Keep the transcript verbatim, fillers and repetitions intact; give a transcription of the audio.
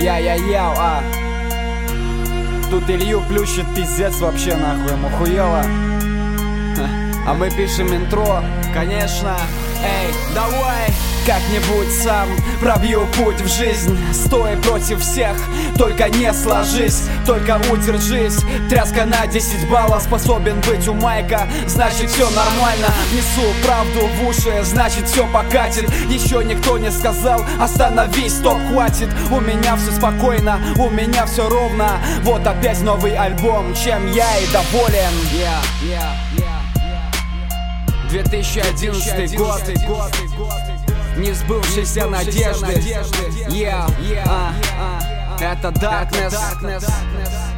Я-я-яу, а тут Илью плющит пиздец вообще нахуй, ему хуёво. А мы пишем интро, конечно. Эй, давай как-нибудь сам пробью путь в жизнь, стоя против всех, только не сложись, только удержись. Тряска на десять баллов, способен быть у Майка, значит все нормально. Несу правду в уши, значит все покатит. Еще никто не сказал, остановись, стоп, хватит. У меня все спокойно, у меня все ровно. Вот опять новый альбом, чем я и доволен. Yeah, yeah, yeah. две тысячи одиннадцатый год, не сбывшиеся надежды. Yeah, yeah, uh, uh, это Darkness.